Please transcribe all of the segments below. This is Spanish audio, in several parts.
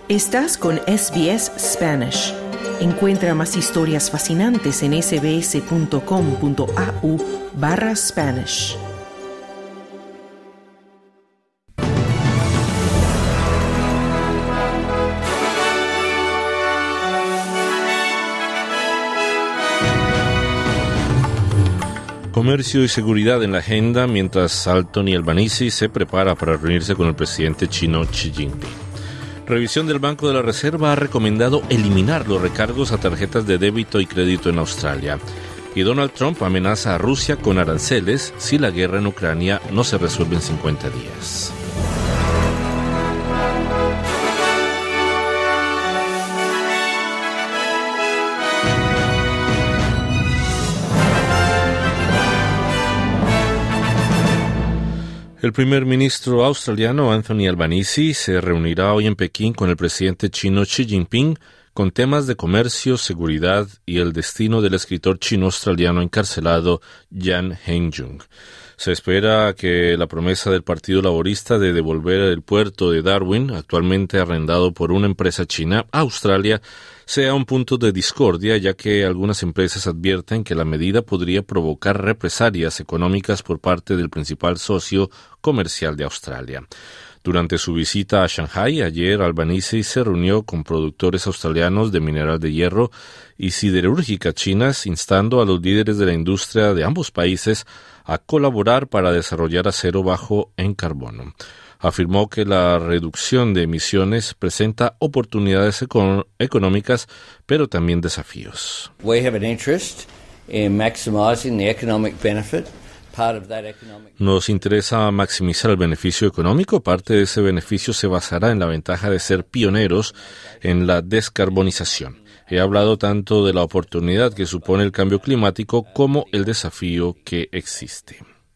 Estás con SBS Spanish. Encuentra más historias fascinantes en sbs.com.au/Spanish. Comercio y seguridad en la agenda mientras Anthony Albanese se prepara para reunirse con el presidente chino Xi Jinping. Revisión del Banco de la Reserva ha recomendado eliminar los recargos a tarjetas de débito y crédito en Australia. Y Donald Trump amenaza a Rusia con aranceles si la guerra en Ucrania no se resuelve en 50 días. El primer ministro australiano Anthony Albanese se reunirá hoy en Pekín con el presidente chino Xi Jinping con temas de comercio, seguridad y el destino del escritor chino-australiano encarcelado Jan Hengjung. Se espera que la promesa del Partido Laborista de devolver el puerto de Darwin, actualmente arrendado por una empresa china, a Australia, sea un punto de discordia, ya que algunas empresas advierten que la medida podría provocar represalias económicas por parte del principal socio comercial de Australia. Durante su visita a Shanghái, ayer Albanese se reunió con productores australianos de mineral de hierro y siderúrgica chinas, instando a los líderes de la industria de ambos países a colaborar para desarrollar acero bajo en carbono. Afirmó que la reducción de emisiones presenta oportunidades económicas, pero también desafíos. We have an interest in maximizing the economic benefit. Nos interesa maximizar el beneficio económico. Parte de ese beneficio se basará en la ventaja de ser pioneros en la descarbonización. He hablado tanto de la oportunidad que supone el cambio climático como el desafío que existe.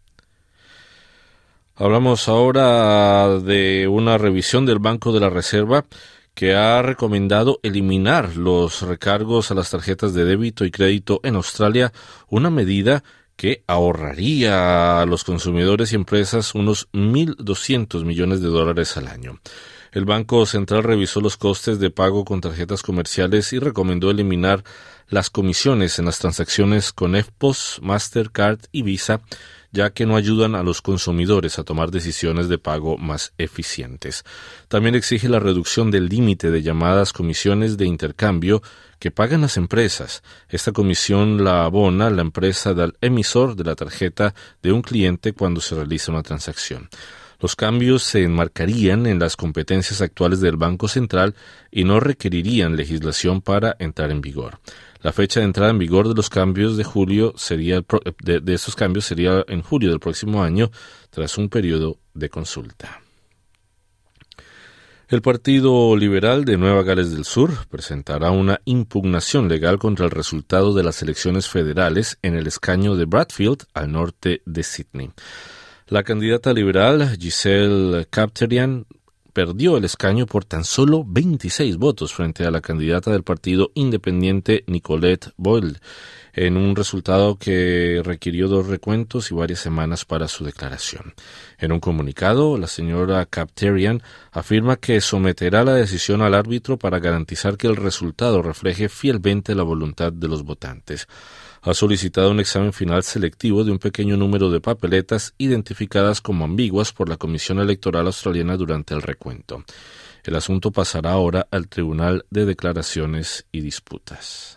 Hablamos ahora de una revisión del Banco de la Reserva que ha recomendado eliminar los recargos a las tarjetas de débito y crédito en Australia, una medida que ahorraría a los consumidores y empresas unos 1.200 millones de dólares al año. El Banco Central revisó los costes de pago con tarjetas comerciales y recomendó eliminar las comisiones en las transacciones con EFTPOS, Mastercard y Visa, ya que no ayudan a los consumidores a tomar decisiones de pago más eficientes. También exige la reducción del límite de llamadas comisiones de intercambio que pagan las empresas. Esta comisión la abona la empresa del emisor de la tarjeta de un cliente cuando se realiza una transacción. Los cambios se enmarcarían en las competencias actuales del Banco Central y no requerirían legislación para entrar en vigor. La fecha de entrada en vigor de los cambios de estos cambios sería en julio del próximo año, tras un periodo de consulta. El Partido Liberal de Nueva Gales del Sur presentará una impugnación legal contra el resultado de las elecciones federales en el escaño de Bradfield, al norte de Sydney. La candidata liberal, Giselle Capterian, perdió el escaño por tan solo 26 votos frente a la candidata del partido independiente Nicolette Boyle, en un resultado que requirió 2 recuentos y varias semanas para su declaración. En un comunicado, la señora Capterian afirma que someterá la decisión al árbitro para garantizar que el resultado refleje fielmente la voluntad de los votantes. Ha solicitado un examen final selectivo de un pequeño número de papeletas identificadas como ambiguas por la Comisión Electoral Australiana durante el recuento. El asunto pasará ahora al Tribunal de Declaraciones y Disputas.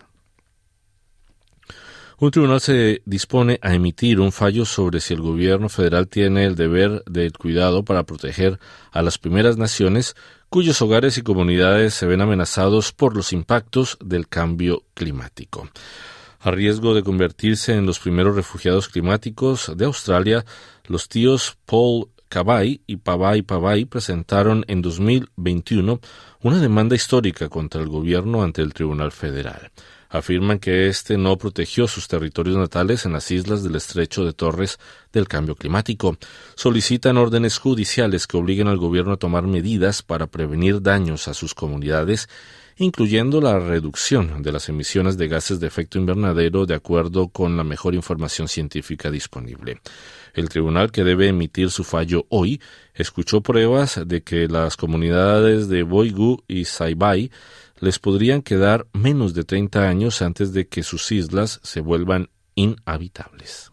Un tribunal se dispone a emitir un fallo sobre si el gobierno federal tiene el deber del cuidado para proteger a las primeras naciones cuyos hogares y comunidades se ven amenazados por los impactos del cambio climático. A riesgo de convertirse en los primeros refugiados climáticos de Australia, los tíos Paul Kabai y Pavai Pavai presentaron en 2021 una demanda histórica contra el gobierno ante el Tribunal Federal. Afirman que este no protegió sus territorios natales en las islas del Estrecho de Torres del cambio climático. Solicitan órdenes judiciales que obliguen al gobierno a tomar medidas para prevenir daños a sus comunidades incluyendo la reducción de las emisiones de gases de efecto invernadero de acuerdo con la mejor información científica disponible. El tribunal, que debe emitir su fallo hoy, escuchó pruebas de que las comunidades de Boigu y Saibai les podrían quedar menos de 30 años antes de que sus islas se vuelvan inhabitables.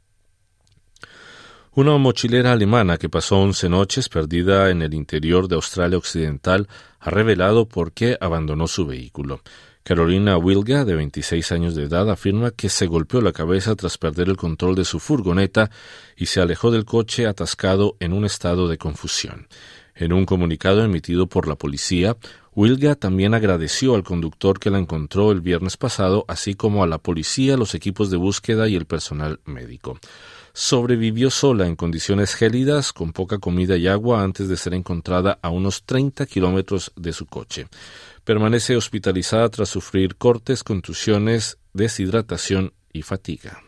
Una mochilera alemana que pasó 11 noches perdida en el interior de Australia Occidental ha revelado por qué abandonó su vehículo. Carolina Wilga, de 26 años de edad, afirma que se golpeó la cabeza tras perder el control de su furgoneta y se alejó del coche atascado en un estado de confusión. En un comunicado emitido por la policía, Wilga también agradeció al conductor que la encontró el viernes pasado, así como a la policía, los equipos de búsqueda y el personal médico. Sobrevivió sola en condiciones gélidas, con poca comida y agua, antes de ser encontrada a unos 30 kilómetros de su coche. Permanece hospitalizada tras sufrir cortes, contusiones, deshidratación y fatiga.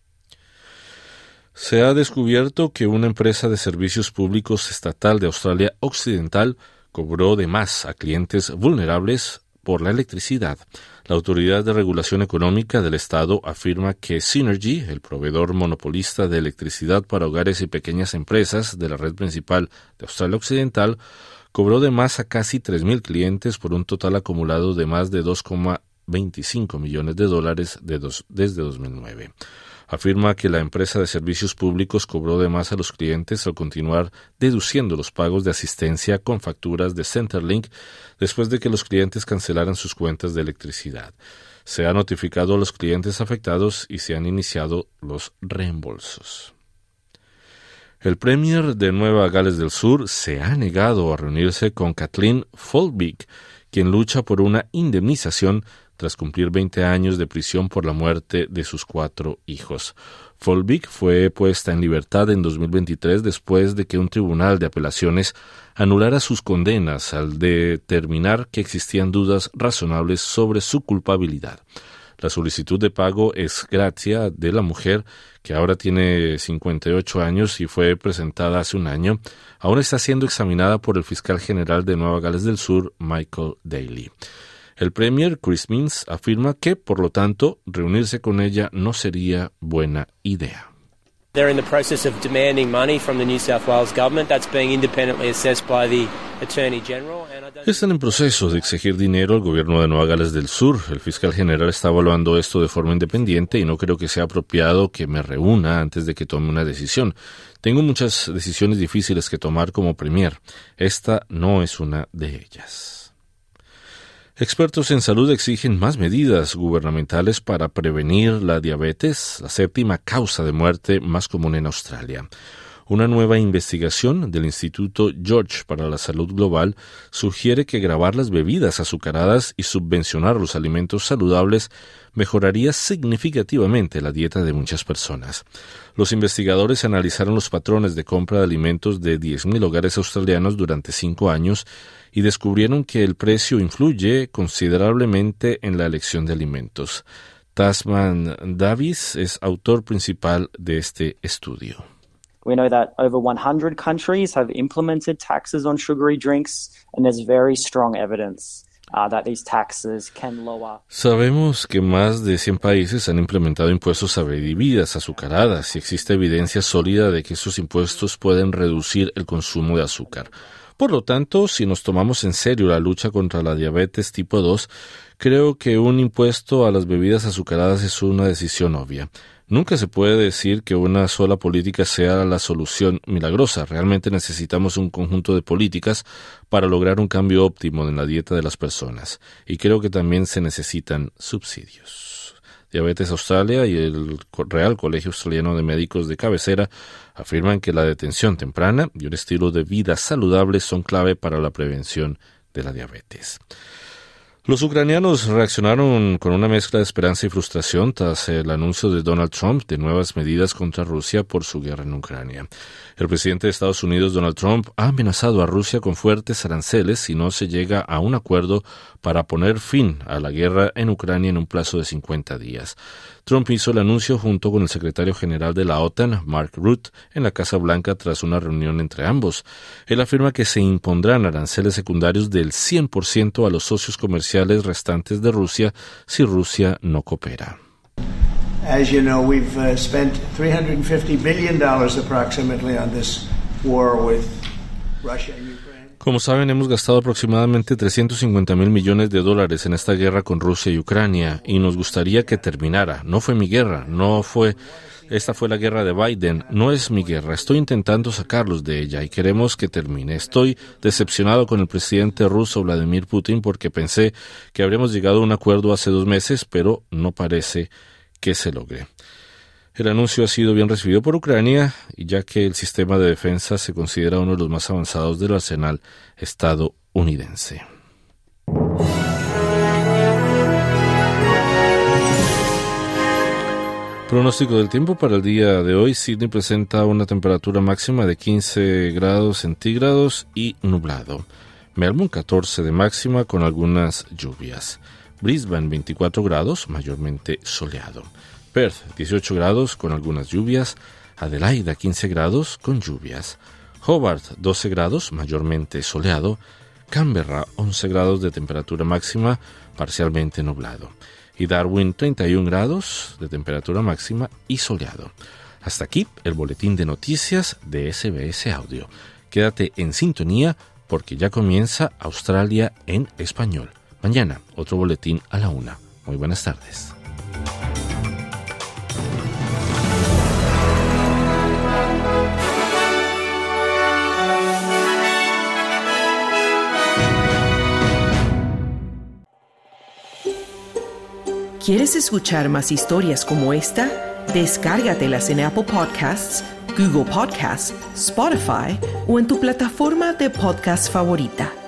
Se ha descubierto que una empresa de servicios públicos estatal de Australia Occidental cobró de más a clientes vulnerables por la electricidad. La Autoridad de Regulación Económica del Estado afirma que Synergy, el proveedor monopolista de electricidad para hogares y pequeñas empresas de la red principal de Australia Occidental, cobró de más a casi 3,000 clientes por un total acumulado de más de $2,25 millones desde 2009. Afirma que la empresa de servicios públicos cobró de más a los clientes al continuar deduciendo los pagos de asistencia con facturas de Centrelink después de que los clientes cancelaran sus cuentas de electricidad. Se ha notificado a los clientes afectados y se han iniciado los reembolsos. El Premier de Nueva Gales del Sur se ha negado a reunirse con Kathleen Folbig, quien lucha por una indemnización tras cumplir 20 años de prisión por la muerte de sus 4 hijos. Folbig fue puesta en libertad en 2023 después de que un tribunal de apelaciones anulara sus condenas al determinar que existían dudas razonables sobre su culpabilidad. La solicitud de pago es gracia de la mujer, que ahora tiene 58 años y fue presentada hace un año. Aún está siendo examinada por el fiscal general de Nueva Gales del Sur, Michael Daly. El Premier, Chris Minns, afirma que, por lo tanto, reunirse con ella no sería buena idea. They're in the process of demanding money from the New South Wales government. That's being independently assessed by the Attorney General. Están en proceso de exigir dinero al gobierno de Nueva Gales del Sur. El fiscal general está evaluando esto de forma independiente y no creo que sea apropiado que me reúna antes de que tome una decisión. Tengo muchas decisiones difíciles que tomar como premier. Esta no es una de ellas. Expertos en salud exigen más medidas gubernamentales para prevenir la diabetes, la 7ª causa de muerte más común en Australia. Una nueva investigación del Instituto George para la Salud Global sugiere que gravar las bebidas azucaradas y subvencionar los alimentos saludables mejoraría significativamente la dieta de muchas personas. Los investigadores analizaron los patrones de compra de alimentos de 10,000 hogares australianos durante 5 años y descubrieron que el precio influye considerablemente en la elección de alimentos. Tasman Davis es autor principal de este estudio. We know that over 100 countries have implemented taxes on sugary drinks, and there's very strong evidence that these taxes can lower. Sabemos que más de 100 países han implementado impuestos a bebidas azucaradas y existe evidencia sólida de que esos impuestos pueden reducir el consumo de azúcar. Por lo tanto, si nos tomamos en serio la lucha contra la diabetes tipo 2, creo que un impuesto a las bebidas azucaradas es una decisión obvia. Nunca se puede decir que una sola política sea la solución milagrosa. Realmente necesitamos un conjunto de políticas para lograr un cambio óptimo en la dieta de las personas. Y creo que también se necesitan subsidios. Diabetes Australia y el Real Colegio Australiano de Médicos de Cabecera afirman que la detención temprana y un estilo de vida saludable son clave para la prevención de la diabetes. Los ucranianos reaccionaron con una mezcla de esperanza y frustración tras el anuncio de Donald Trump de nuevas medidas contra Rusia por su guerra en Ucrania. El presidente de Estados Unidos, Donald Trump, ha amenazado a Rusia con fuertes aranceles si no se llega a un acuerdo para poner fin a la guerra en Ucrania en un plazo de 50 días. Trump hizo el anuncio junto con el secretario general de la OTAN, Mark Rutte, en la Casa Blanca tras una reunión entre ambos. Él afirma que se impondrán aranceles secundarios del 100% a los socios comerciales potenciales restantes de Rusia si Rusia no coopera. As you know, we've spent $350 billion approximately on this war with Russia and Ukraine. Como saben, hemos gastado aproximadamente $350 mil millones en esta guerra con Rusia y Ucrania, y nos gustaría que terminara. No fue mi guerra, esta fue la guerra de Biden, no es mi guerra. Estoy intentando sacarlos de ella y queremos que termine. Estoy decepcionado con el presidente ruso Vladimir Putin porque pensé que habríamos llegado a un acuerdo hace 2 meses, pero no parece que se logre. El anuncio ha sido bien recibido por Ucrania, ya que el sistema de defensa se considera uno de los más avanzados del arsenal estadounidense. Pronóstico del tiempo para el día de hoy. Sydney presenta una temperatura máxima de 15 grados centígrados y nublado. Melbourne 14 de máxima con algunas lluvias. Brisbane 24 grados, mayormente soleado. Perth 18 grados con algunas lluvias. Adelaida 15 grados con lluvias. Hobart 12 grados, mayormente soleado. Canberra 11 grados de temperatura máxima, parcialmente nublado. Y Darwin 31 grados de temperatura máxima y soleado. Hasta aquí el boletín de noticias de SBS Audio. Quédate en sintonía porque ya comienza Australia en español. Mañana otro boletín a la 1. Muy buenas tardes. ¿Quieres escuchar más historias como esta? Descárgatelas en Apple Podcasts, Google Podcasts, Spotify o en tu plataforma de podcast favorita.